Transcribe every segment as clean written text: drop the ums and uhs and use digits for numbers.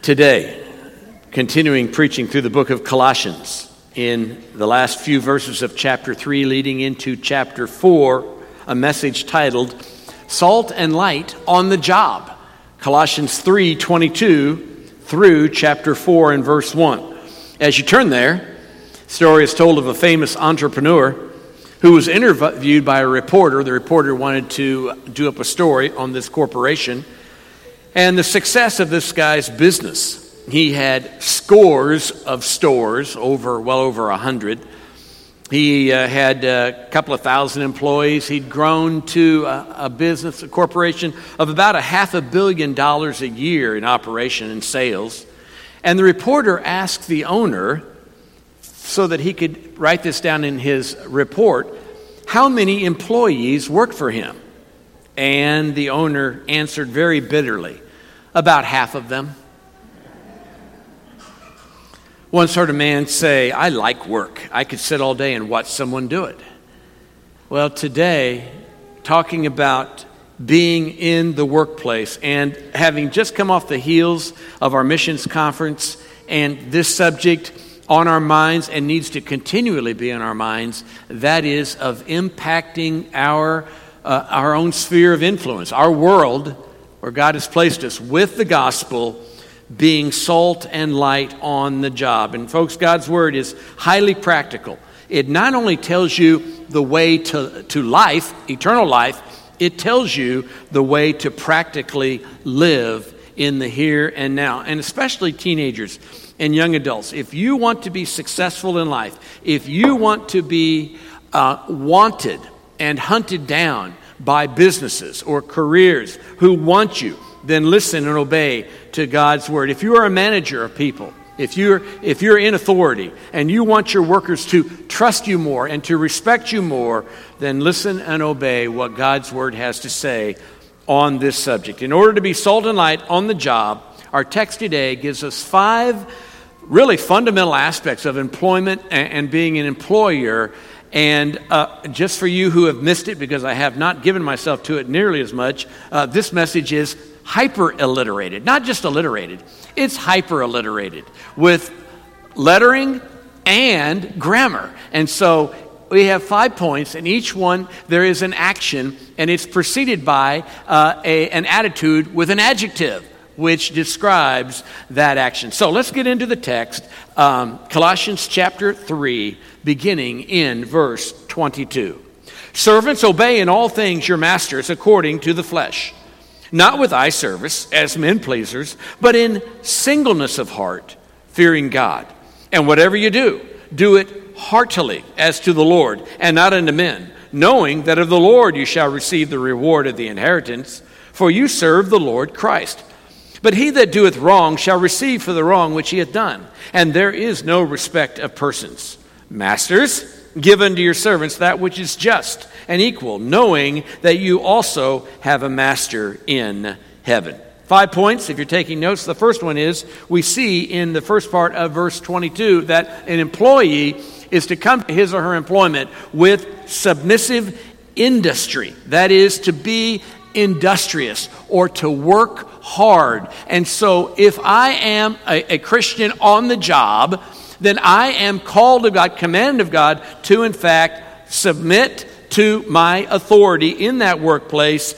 Today, continuing preaching through the book of Colossians, in the last few verses of chapter 3 leading into chapter 4, a message titled, Salt and Light on the Job. Colossians 3:22 through chapter 4 and verse 1. As you turn there, the story is told of a famous entrepreneur who was interviewed by a reporter. The reporter wanted to do up a story on this corporation and the success of this guy's business. He had scores of stores, well over 100. He had a couple of thousand employees. He'd grown to a corporation of about $500 million a year in operation and sales. And the reporter asked the owner, so that he could write this down in his report, how many employees worked for him. And the owner answered very bitterly, about half of them. Once heard a man say, I like work. I could sit all day and watch someone do it. Well, today, talking about being in the workplace and having just come off the heels of our missions conference, and this subject on our minds and needs to continually be on our minds, that is of impacting our own sphere of influence, our world, where God has placed us with the gospel, being salt and light on the job. And folks, God's word is highly practical. It not only tells you the way to life, eternal life, it tells you the way to practically live in the here and now. And especially teenagers and young adults. If you want to be successful in life, if you want to be wanted and hunted down by businesses or careers who want you, then listen and obey to God's word. If you are a manager of people, if you're in authority and you want your workers to trust you more and to respect you more, then listen and obey what God's word has to say on this subject. In order to be salt and light on the job, our text today gives us 5 really fundamental aspects of employment and being an employer. And just for you who have missed it, because I have not given myself to it nearly as much, this message is hyper-alliterated. Not just alliterated, it's hyper-alliterated with lettering and grammar. And so we have 5 points, and each one there is an action, and it's preceded by an attitude with an adjective, which describes that action. So let's get into the text. Colossians chapter 3, beginning in verse 22. Servants, obey in all things your masters according to the flesh, not with eye service as men pleasers, but in singleness of heart, fearing God. And whatever you do, do it heartily as to the Lord and not unto men, knowing that of the Lord you shall receive the reward of the inheritance, for you serve the Lord Christ. But he that doeth wrong shall receive for the wrong which he hath done. And there is no respect of persons. Masters, give unto your servants that which is just and equal, knowing that you also have a master in heaven. 5 points, if you're taking notes. The first one is, we see in the first part of verse 22 that an employee is to come to his or her employment with submissive industry. That is, to be industrious or to work hard. And so if I am a Christian on the job, then I am called of God, commanded of God, to in fact submit to my authority in that workplace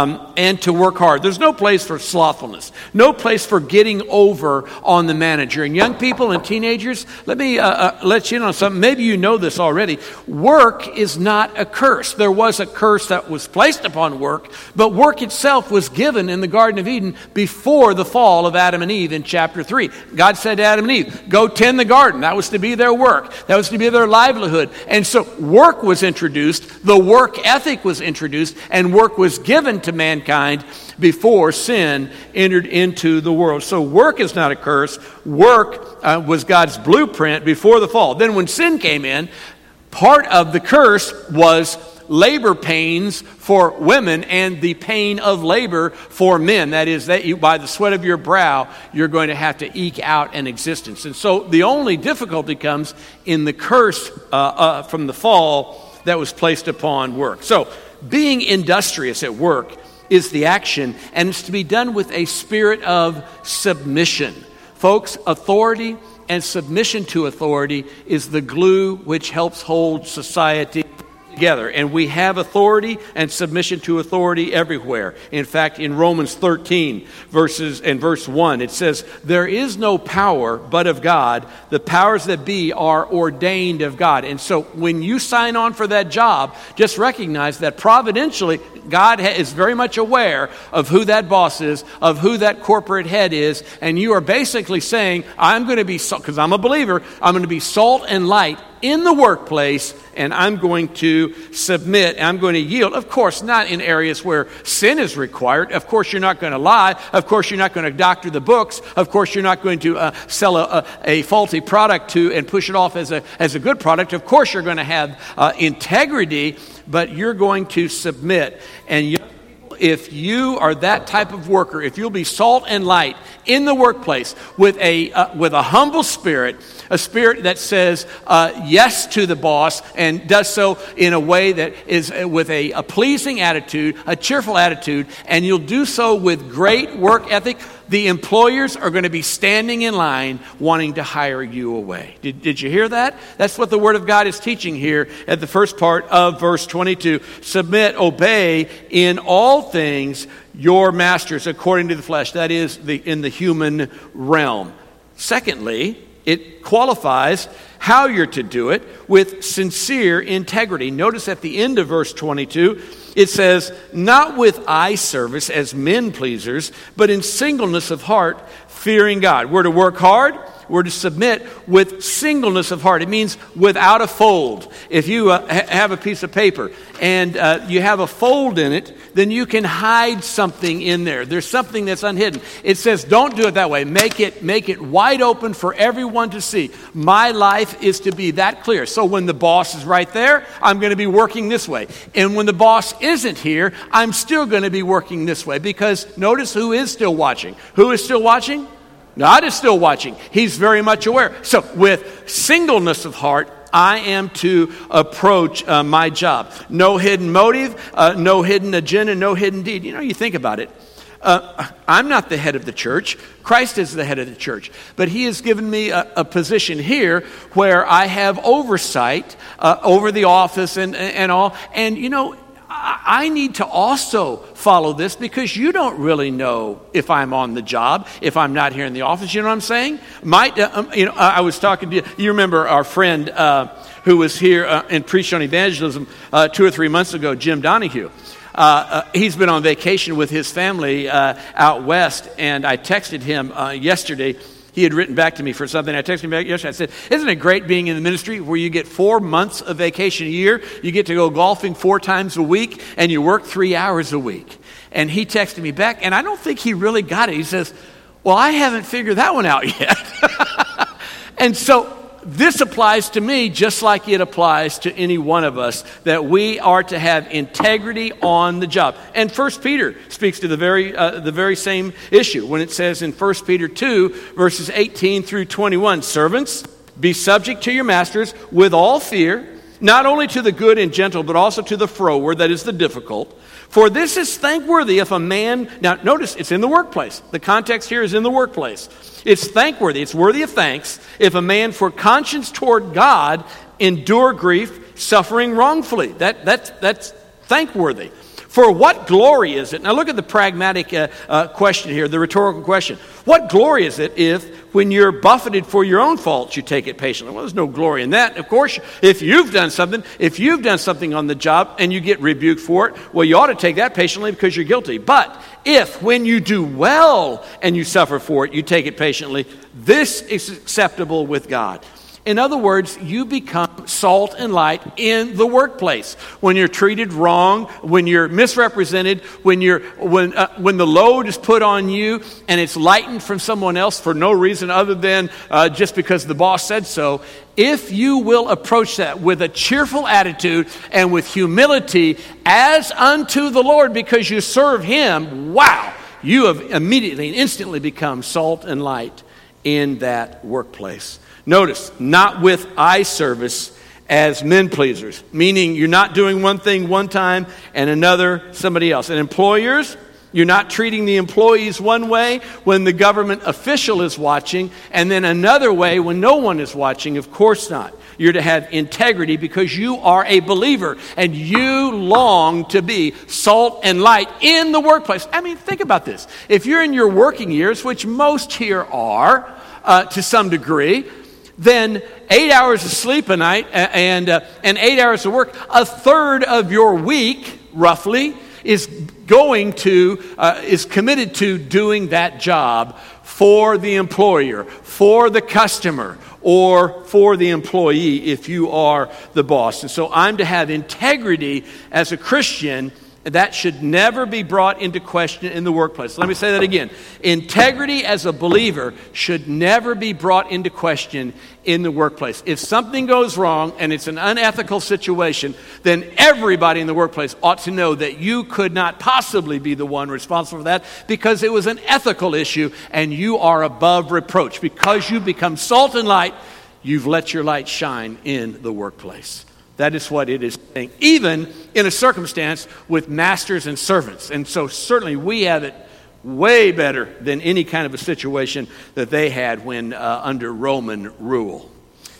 and to work hard. There's no place for slothfulness, no place for getting over on the manager. And young people and teenagers, let me let you know something. Maybe you know this already. Work is not a curse. There was a curse that was placed upon work, but work itself was given in the Garden of Eden before the fall of Adam and Eve in chapter 3. God said to Adam and Eve, go tend the garden. That was to be their work. That was to be their livelihood. And so work was introduced. The work ethic was introduced, and work was given to mankind before sin entered into the world. So work is not a curse. Work was God's blueprint before the fall. Then when sin came in, part of the curse was labor pains for women and the pain of labor for men. That is, that you, by the sweat of your brow, you're going to have to eke out an existence. And so the only difficulty comes in the curse from the fall that was placed upon work. So being industrious at work is the action, and it's to be done with a spirit of submission. Folks, authority and submission to authority is the glue which helps hold society together. And we have authority and submission to authority everywhere. In fact, in Romans 13, verse 1, it says, "There is no power but of God. The powers that be are ordained of God." And so when you sign on for that job, just recognize that providentially, God is very much aware of who that boss is, of who that corporate head is, and you are basically saying, I'm going to be, because I'm a believer, I'm going to be salt and light in the workplace, and I'm going to submit, I'm going to yield. Of course, not in areas where sin is required. Of course, you're not going to lie. Of course, you're not going to doctor the books. Of course, you're not going to sell a faulty product and push it off as a good product. Of course, you're going to have integrity, but you're going to submit. And if you are that type of worker, if you'll be salt and light in the workplace with a humble spirit, a spirit that says yes to the boss and does so in a way that is with a pleasing attitude, a cheerful attitude, and you'll do so with great work ethic, the employers are going to be standing in line wanting to hire you away. Did you hear that? That's what the Word of God is teaching here at the first part of verse 22. Submit, obey in all things your masters according to the flesh. That is, in the human realm. Secondly, it qualifies how you're to do it with sincere integrity. Notice at the end of verse 22, it says, not with eye service as men pleasers, but in singleness of heart, fearing God. We're to work hard. We're to submit with singleness of heart. It means without a fold. If you have a piece of paper and you have a fold in it, then you can hide something in there. There's something that's unhidden. It says don't do it that way. Make it wide open for everyone to see. My life is to be that clear. So when the boss is right there, I'm going to be working this way. And when the boss isn't here, I'm still going to be working this way. Because notice who is still watching. Who is still watching? God is still watching. He's very much aware. So with singleness of heart, I am to approach my job. No hidden motive, no hidden agenda, no hidden deed. You know, you think about it. I'm not the head of the church. Christ is the head of the church. But he has given me a position here where I have oversight over the office and all. And, you know, I need to also follow this because you don't really know if I'm on the job, if I'm not here in the office. You know what I'm saying? I was talking to you. You remember our friend who was here and preached on evangelism 2 or 3 months ago, Jim Donahue. He's been on vacation with his family out west, and I texted him yesterday. He had written back to me for something. I texted him back yesterday. I said, isn't it great being in the ministry where you get 4 months of vacation a year, you get to go golfing 4 times a week, and you work 3 hours a week? And he texted me back, and I don't think he really got it. He says, well, I haven't figured that one out yet. And so this applies to me just like it applies to any one of us, that we are to have integrity on the job. And 1 Peter speaks to the very same issue when it says in 1 Peter 2, verses 18 through 21, servants, be subject to your masters with all fear, not only to the good and gentle, but also to the froward, that is the difficult. For this is thankworthy if a man... Now, notice, it's in the workplace. The context here is in the workplace. It's thankworthy. It's worthy of thanks if a man for conscience toward God endure grief, suffering wrongfully. That's thankworthy. For what glory is it? Now look at the pragmatic question here, the rhetorical question. What glory is it if when you're buffeted for your own faults, you take it patiently? Well, there's no glory in that. Of course, if you've done something on the job and you get rebuked for it, well, you ought to take that patiently because you're guilty. But if when you do well and you suffer for it, you take it patiently, this is acceptable with God. In other words, you become salt and light in the workplace. When you're treated wrong, when you're misrepresented, when the load is put on you and it's lightened from someone else for no reason other than just because the boss said so, if you will approach that with a cheerful attitude and with humility as unto the Lord because you serve Him, wow, you have immediately and instantly become salt and light in that workplace. Notice, not with eye service as men pleasers, meaning you're not doing one thing one time and another somebody else. And employers, You're not treating the employees one way when the government official is watching, and then another way when no one is watching. Of course not. You're to have integrity because you are a believer and you long to be salt and light in the workplace. I mean, think about this. If you're in your working years, which most here are to some degree, then 8 hours of sleep a night and 8 hours of work, a third of your week, roughly, is committed to doing that job for the employer, for the customer, or for the employee if you are the boss. And so I'm to have integrity as a Christian. That should never be brought into question in the workplace. Let me say that again. Integrity as a believer should never be brought into question in the workplace. If something goes wrong and it's an unethical situation, then everybody in the workplace ought to know that you could not possibly be the one responsible for that because it was an ethical issue and you are above reproach. Because you become salt and light, you've let your light shine in the workplace. That is what it is saying, even in a circumstance with masters and servants. And so certainly we have it way better than any kind of a situation that they had when under Roman rule.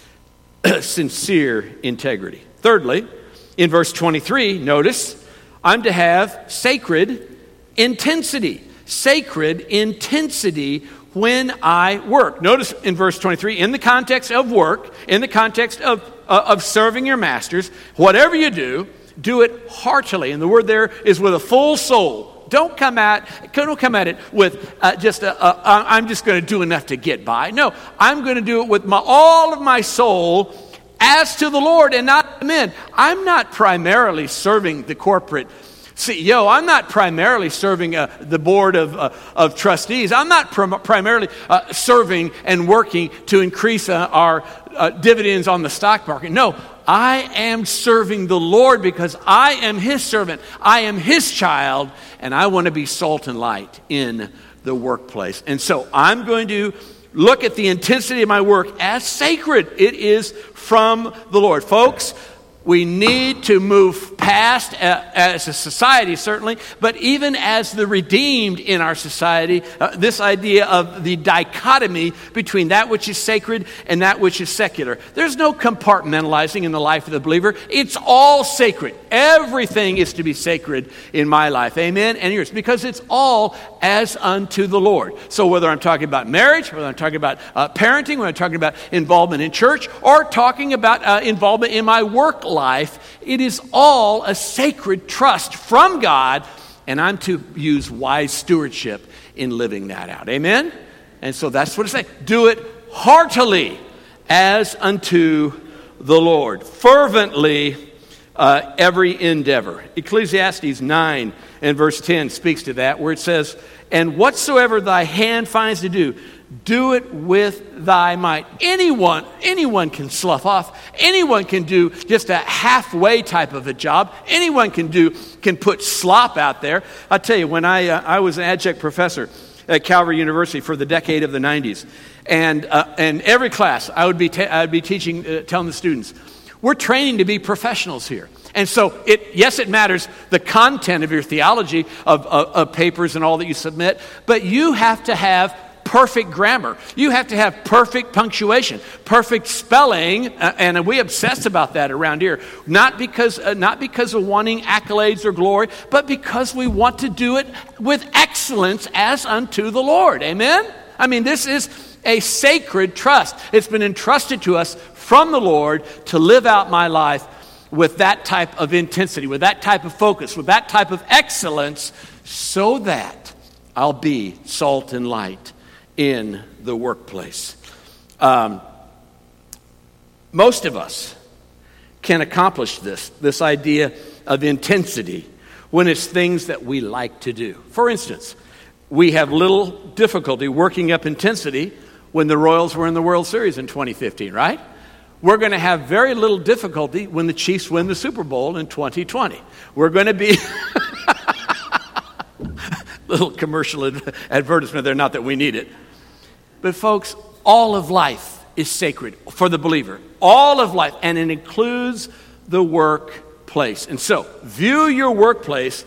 Sincere integrity. Thirdly, in verse 23, notice, I'm to have sacred intensity. Sacred intensity when I work. Notice in verse 23, in the context of work, in the context of serving your masters, whatever you do, do it heartily. And the word there is with a full soul. Don't come at it with I'm just going to do enough to get by. No, I'm going to do it with all of my soul as to the Lord and not the men. I'm not primarily serving the corporate CEO. I'm not primarily serving the board of trustees. I'm not primarily serving and working to increase our dividends on the stock market. No, I am serving the Lord because I am His servant. I am His child, and I want to be salt and light in the workplace. And so I'm going to look at the intensity of my work as sacred. It is from the Lord. Folks, we need to move past, as a society certainly, but even as the redeemed in our society, this idea of the dichotomy between that which is sacred and that which is secular. There's no compartmentalizing in the life of the believer. It's all sacred. Everything is to be sacred in my life. Amen? And yours. Because it's all as unto the Lord. So whether I'm talking about marriage, whether I'm talking about parenting, whether I'm talking about involvement in church, or talking about involvement in my work life, it is all a sacred trust from God, and I'm to use wise stewardship in living that out. Amen? And so that's what it's saying. Do it heartily as unto the Lord. Fervently every endeavor. Ecclesiastes 9 and verse 10 speaks to that, where it says, and whatsoever thy hand finds to do, do it with thy might. Anyone can slough off. Anyone can do just a halfway type of a job. Anyone can put slop out there. I'll tell you, when I was an adjunct professor at Calvary University for the decade of the 90s, and every class I would be teaching, telling the students, we're training to be professionals here. And so, it matters the content of your theology, of papers and all that you submit, but you have to have perfect grammar. You have to have perfect punctuation, perfect spelling, and we obsess about that around here. Not because of wanting accolades or glory, but because we want to do it with excellence as unto the Lord. Amen? I mean, this is a sacred trust. It's been entrusted to us from the Lord to live out my life with that type of intensity, with that type of focus, with that type of excellence, so that I'll be salt and light in the workplace. Most of us can accomplish this idea of intensity when it's things that we like to do. For instance, we have little difficulty working up intensity when the Royals were in the World Series in 2015, right? We're going to have very little difficulty when the Chiefs win the Super Bowl in 2020. We're going to be... little commercial advertisement there, not that we need it. But folks, all of life is sacred for the believer. All of life, and it includes the workplace. And so, view your workplace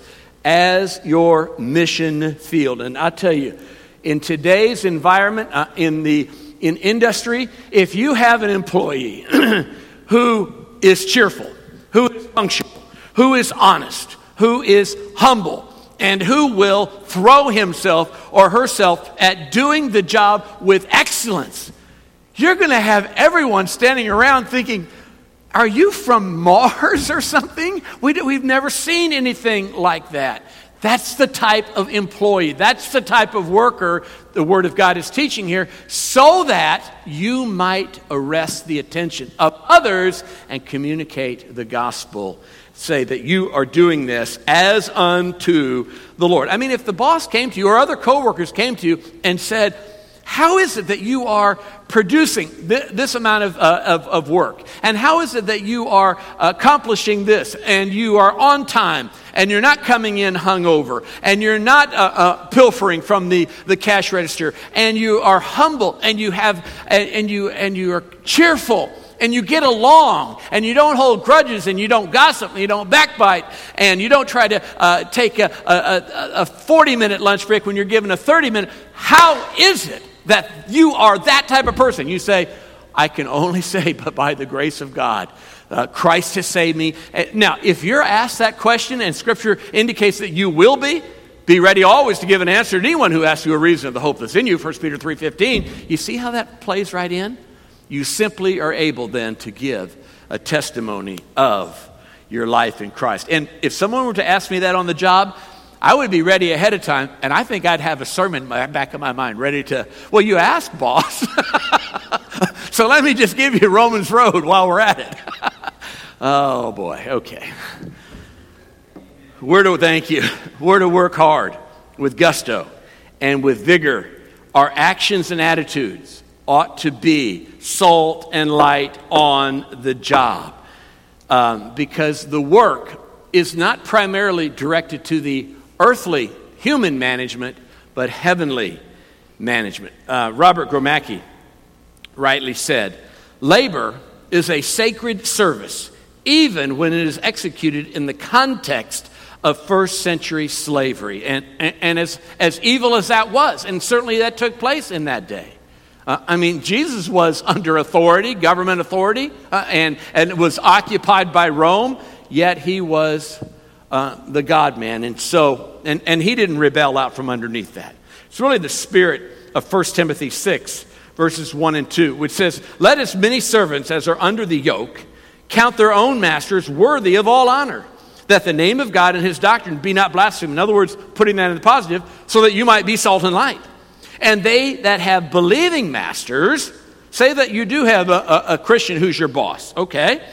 as your mission field. And I tell you, in today's environment, in industry, if you have an employee who is cheerful, who is functional, who is honest, who is humble, and who will throw himself or herself at doing the job with excellence, you're going to have everyone standing around thinking, are you from Mars or something? We've never seen anything like that. That's the type of employee. That's the type of worker the Word of God is teaching here, so that you might arrest the attention of others and communicate the gospel. Say that you are doing this as unto the Lord. I mean, if the boss came to you or other coworkers came to you and said, how is it that you are producing this amount of work? And how is it that you are accomplishing this? And you are on time, and you're not coming in hungover, and you're not pilfering from the cash register, and you are humble, and you are cheerful, and you get along, and you don't hold grudges, and you don't gossip, and you don't backbite, and you don't try to take a 40-minute lunch break when you're given a 30-minute. How is it that you are that type of person? You say, I can only say, but by the grace of God, Christ has saved me. Now, if you're asked that question and Scripture indicates that you will be ready always to give an answer to anyone who asks you a reason of the hope that's in you, 1 Peter 3:15. You see how that plays right in? You simply are able then to give a testimony of your life in Christ. And if someone were to ask me that on the job, I would be ready ahead of time, and I think I'd have a sermon in the back of my mind ready to, well, you asked, boss. So let me just give you Romans Road while we're at it. Oh, boy, okay. Thank you. We're to work hard with gusto and with vigor. Our actions and attitudes ought to be salt and light on the job, because the work is not primarily directed to the earthly human management, but heavenly management. Robert Gromacki rightly said, labor is a sacred service, even when it is executed in the context of first century slavery. And as evil as that was, and certainly that took place in that day. Jesus was under authority, government authority, and was occupied by Rome, yet he was the God-man. And so, and he didn't rebel out from underneath that. It's really the spirit of 1 Timothy 6, verses 1 and 2, which says, let as many servants as are under the yoke count their own masters worthy of all honor, that the name of God and his doctrine be not blasphemed. In other words, putting that in the positive, so that you might be salt and light. And they that have believing masters, say that you do have a Christian who's your boss, okay?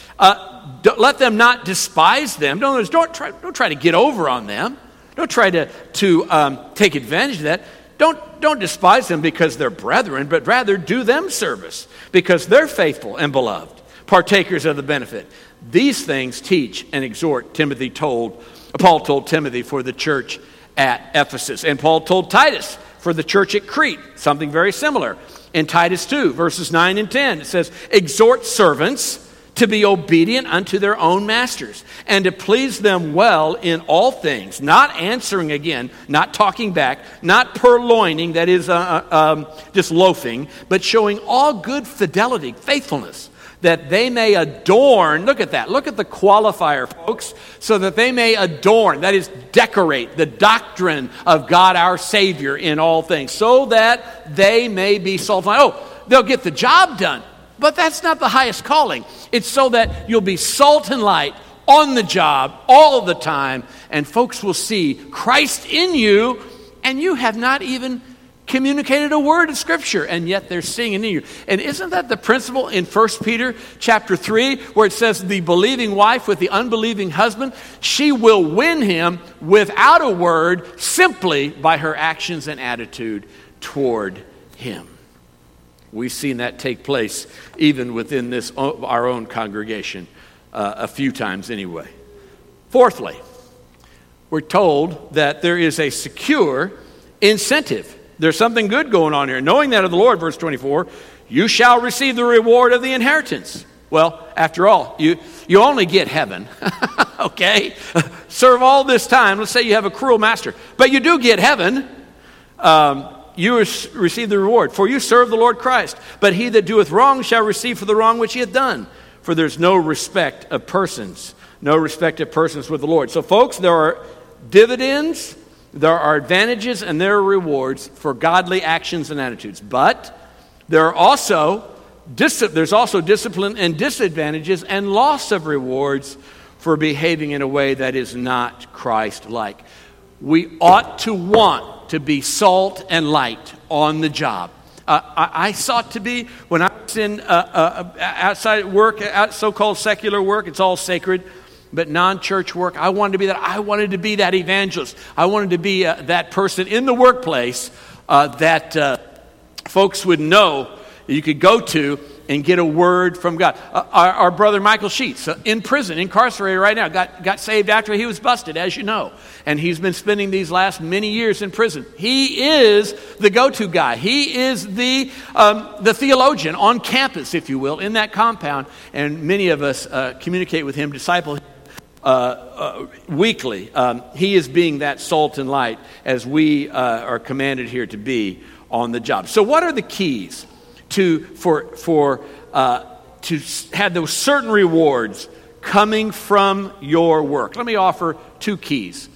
Let them not despise them. Don't try to get over on them. Don't try to take advantage of that. Don't despise them because they're brethren, but rather do them service because they're faithful and beloved, partakers of the benefit. These things teach and exhort. Paul told Timothy for the church at Ephesus, and Paul told Titus for the church at Crete, something very similar. In Titus 2, verses 9 and 10, it says, exhort servants to be obedient unto their own masters, and to please them well in all things, not answering again, not talking back, not purloining, that is just loafing, but showing all good fidelity, faithfulness, that they may adorn, look at that, look at the qualifier, folks, so that they may adorn, that is decorate the doctrine of God our Savior in all things, so that they may be salt and light. Oh, they'll get the job done, but that's not the highest calling. It's so that you'll be salt and light on the job all the time, and folks will see Christ in you, and you have not even communicated a word of Scripture, and yet they're seeing it in you. And isn't that the principle in 1 Peter chapter 3, where it says the believing wife with the unbelieving husband, she will win him without a word, simply by her actions and attitude toward him. We've seen that take place even within our own congregation a few times anyway. Fourthly, we're told that there is a secure incentive. There's something good going on here. Knowing that of the Lord, verse 24, you shall receive the reward of the inheritance. Well, after all, you only get heaven, okay? Serve all this time. Let's say you have a cruel master, but you do get heaven. You receive the reward. For you serve the Lord Christ. But he that doeth wrong shall receive for the wrong which he hath done. For there's no respect of persons. No respect of persons with the Lord. So folks, there are dividends, there are advantages, and there are rewards for godly actions and attitudes. But there's also discipline and disadvantages and loss of rewards for behaving in a way that is not Christ-like. We ought to want to be salt and light on the job. I sought to be, when I was in outside work, so-called secular work, it's all sacred, but non-church work, I wanted to be that. I wanted to be that evangelist. I wanted to be that person in the workplace that folks would know you could go to and get a word from God. Our brother Michael Sheets, in prison, incarcerated right now, got saved after he was busted, as you know. And he's been spending these last many years in prison. He is the go-to guy. He is the theologian on campus, if you will, in that compound. And many of us communicate with him, disciple him weekly. He is being that salt and light as we are commanded here to be on the job. So what are the keys to have those certain rewards coming from your work? Let me offer two keys: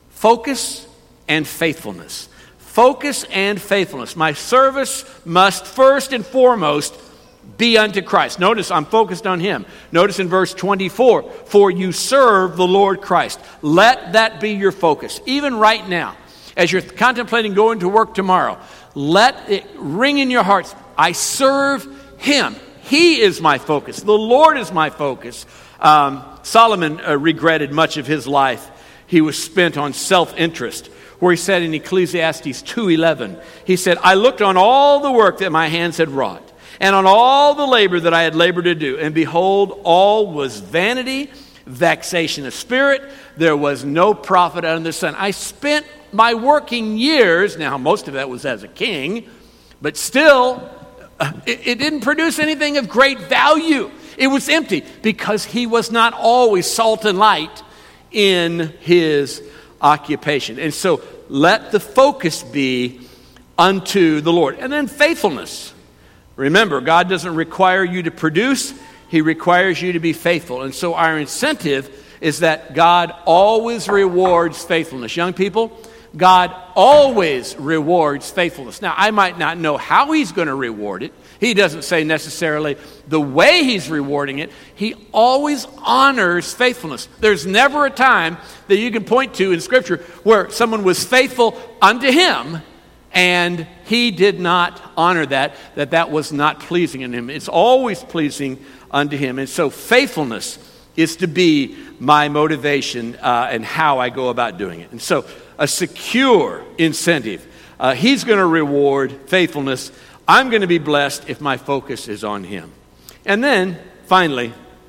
focus and faithfulness. Focus and faithfulness. My service must first and foremost be unto Christ. Notice I'm focused on him. Notice in verse 24, for you serve the Lord Christ. Let that be your focus. Even right now, as you're contemplating going to work tomorrow, let it ring in your hearts. I serve him. He is my focus. The Lord is my focus. Solomon regretted much of his life. He was spent on self-interest, where he said in Ecclesiastes 2:11, he said, I looked on all the work that my hands had wrought, and on all the labor that I had labored to do, and behold, all was vanity, vexation of spirit. There was no profit under the sun. I spent my working years, now most of that was as a king, but still, it didn't produce anything of great value. It was empty because he was not always salt and light in his occupation. And so let the focus be unto the Lord. And then faithfulness. Remember, God doesn't require you to produce. He requires you to be faithful. And so our incentive is that God always rewards faithfulness. Young people, God always rewards faithfulness. Now, I might not know how he's going to reward it. He doesn't say necessarily the way he's rewarding it. He always honors faithfulness. There's never a time that you can point to in Scripture where someone was faithful unto him and he did not honor that was not pleasing in him. It's always pleasing unto him. And so faithfulness is to be my motivation and how I go about doing it. And so a secure incentive. He's going to reward faithfulness. I'm going to be blessed if my focus is on him. And then, finally,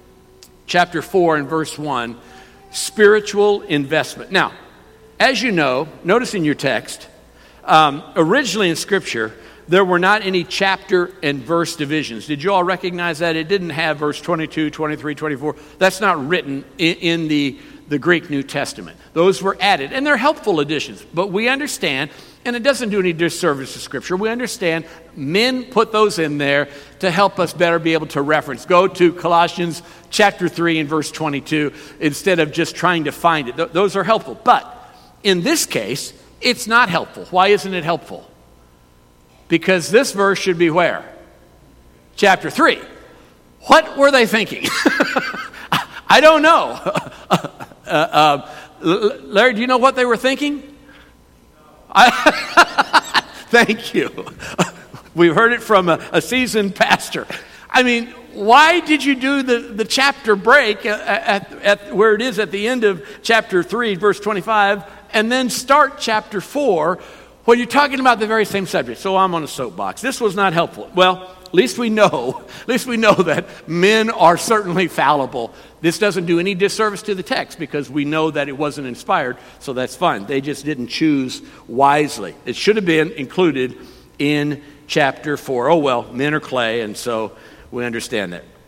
chapter 4 and verse 1, spiritual investment. Now, as you know, notice in your text, originally in Scripture, there were not any chapter and verse divisions. Did you all recognize that? It didn't have verse 22, 23, 24. That's not written in the Greek New Testament. Those were added, and they're helpful additions. But we understand, and it doesn't do any disservice to Scripture, we understand men put those in there to help us better be able to reference. Go to Colossians chapter 3 and verse 22 instead of just trying to find it. Those are helpful. But in this case, it's not helpful. Why isn't it helpful? Because this verse should be where? Chapter 3. What were they thinking? I don't know. Larry, do you know what they were thinking? Thank you. We've heard it from a seasoned pastor. I mean, why did you do the chapter break at where it is at the end of chapter 3, verse 25, and then start chapter 4 when you're talking about the very same subject? So I'm on a soapbox. This was not helpful. Well, at least we know that men are certainly fallible. This doesn't do any disservice to the text because we know that it wasn't inspired, so that's fine. They just didn't choose wisely. It should have been included in chapter 4. Oh well, men are clay, and so we understand that.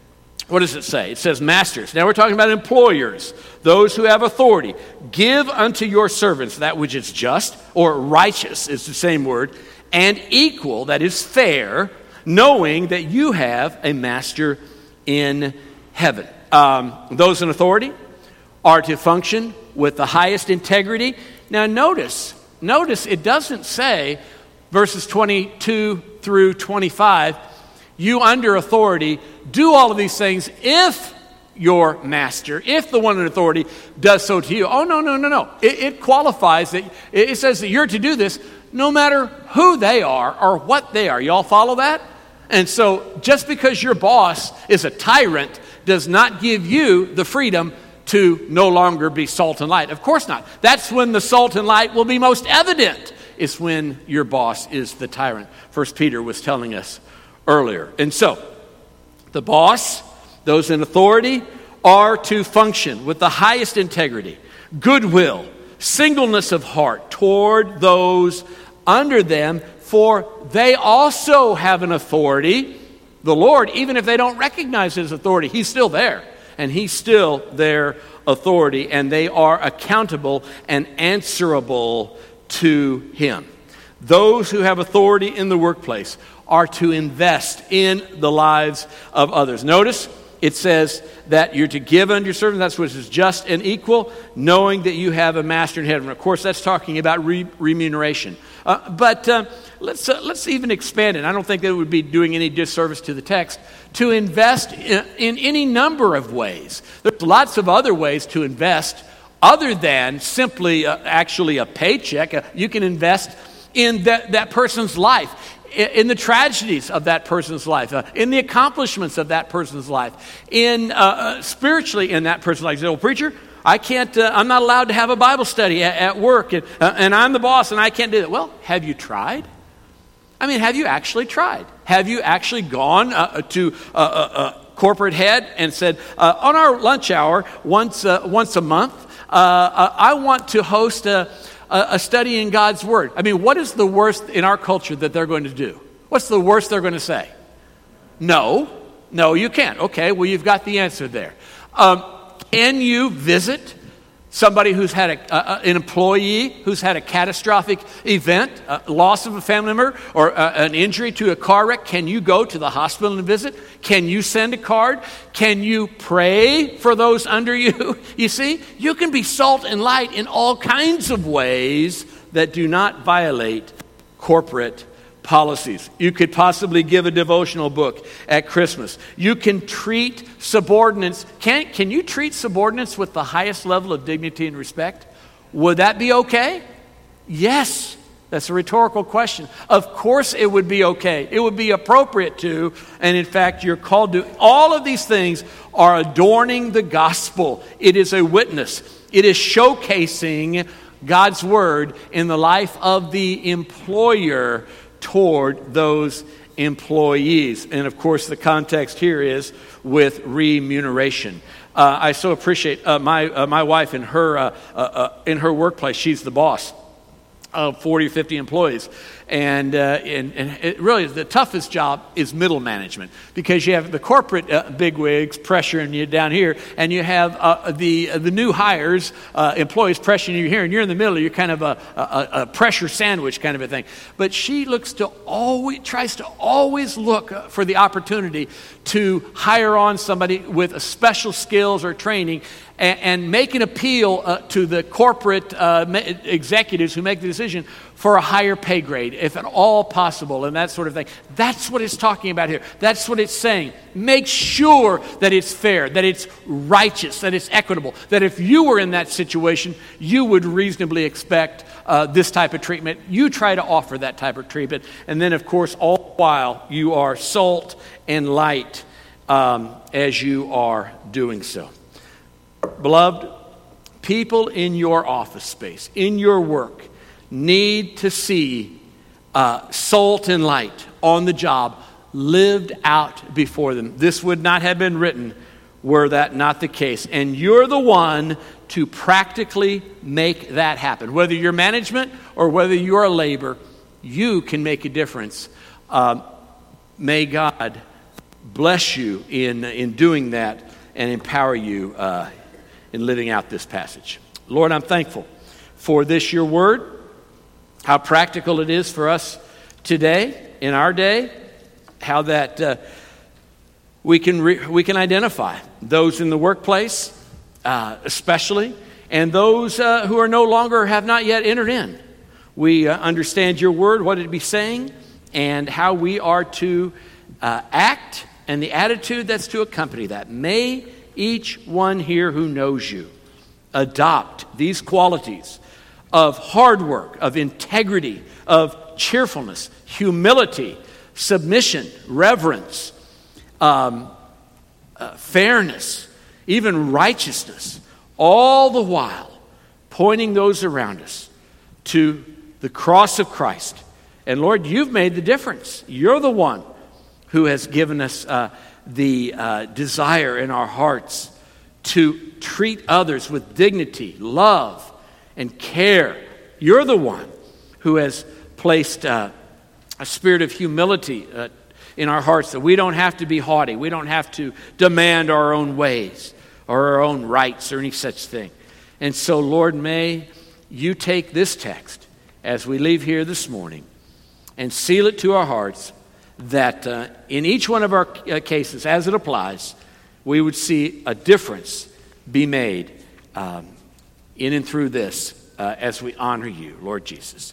What does it say? It says, masters. Now we're talking about employers, those who have authority. Give unto your servants that which is just, or righteous is the same word, and equal, that is fair, knowing that you have a master in heaven. Those in authority are to function with the highest integrity. Now notice it doesn't say, verses 22 through 25, you under authority do all of these things if your master, if the one in authority does so to you. Oh, no. It qualifies that, it says that you're to do this no matter who they are or what they are. Y'all follow that? And so just because your boss is a tyrant does not give you the freedom to no longer be salt and light. Of course not. That's when the salt and light will be most evident, is when your boss is the tyrant. 1 Peter was telling us earlier. And so, the boss, those in authority, are to function with the highest integrity, goodwill, singleness of heart toward those under them, for they also have an authority. The Lord, even if they don't recognize his authority, he's still there. And he's still their authority, and they are accountable and answerable to him. Those who have authority in the workplace are to invest in the lives of others. Notice it says that you're to give unto your servant, that's what is just and equal, knowing that you have a master in heaven. Of course, that's talking about remuneration. But let's even expand it. I don't think that it would be doing any disservice to the text to invest in any number of ways. There's lots of other ways to invest other than simply actually a paycheck. You can invest in that person's life, in the tragedies of that person's life, in the accomplishments of that person's life, in spiritually in that person's life. You say, well, preacher, I can't, I'm not allowed to have a Bible study at work, and I'm the boss, and I can't do that. Well, have you tried? I mean, have you actually tried? Have you actually gone to a corporate head and said, on our lunch hour, once a month, I want to host a study in God's Word? I mean, what is the worst in our culture that they're going to do? What's the worst they're going to say? No, you can't. Okay, well, you've got the answer there. Can you visit somebody who's had an employee who's had a catastrophic event, loss of a family member, or an injury to a car wreck? Can you go to the hospital and visit? Can you send a card? Can you pray for those under you? You see, you can be salt and light in all kinds of ways that do not violate corporate policies. You could possibly give a devotional book at Christmas. You can treat subordinates. Can you treat subordinates with the highest level of dignity and respect? Would that be okay? Yes. That's a rhetorical question. Of course it would be okay. It would be appropriate to, and in fact you're called to. All of these things are adorning the gospel. It is a witness. It is showcasing God's word in the life of the employer toward those employees. And of course, the context here is with remuneration. I so appreciate my wife in her workplace. She's the boss of 40 or 50 employees. And it really, the toughest job is middle management, because you have the corporate bigwigs pressuring you down here, and you have the new hires, employees pressuring you here, and you're in the middle. You're kind of a pressure sandwich kind of a thing. But she tries to always look for the opportunity to hire on somebody with special skills or training, and make an appeal to the corporate executives who make the decision for a higher pay grade, if at all possible, and that sort of thing. That's what it's talking about here. That's what it's saying. Make sure that it's fair, that it's righteous, that it's equitable, that if you were in that situation, you would reasonably expect this type of treatment. You try to offer that type of treatment. And then, of course, all the while, you are salt and light as you are doing so. Beloved, people in your office space, in your work, need to see salt and light on the job lived out before them. This would not have been written were that not the case. And you're the one to practically make that happen. Whether you're management or whether you're a labor, you can make a difference. May God bless you in doing that and empower you in living out this passage. Lord, I'm thankful for this, your word, how practical it is for us today, in our day, how that we can identify those in the workplace, especially, and those who are no longer, have not yet entered in. We understand your word, what it be saying, and how we are to act, and the attitude that's to accompany that. May each one here who knows you adopt these qualities of hard work, of integrity, of cheerfulness, humility, submission, reverence, fairness, even righteousness, all the while pointing those around us to the cross of Christ. And Lord, you've made the difference. You're the one who has given us the desire in our hearts to treat others with dignity, love, and care. You're the one who has placed a spirit of humility in our hearts, that we don't have to be haughty. We don't have to demand our own ways or our own rights or any such thing. And so, Lord, may you take this text as we leave here this morning and seal it to our hearts, that in each one of our cases, as it applies, we would see a difference be made in and through this as we honor you, Lord Jesus.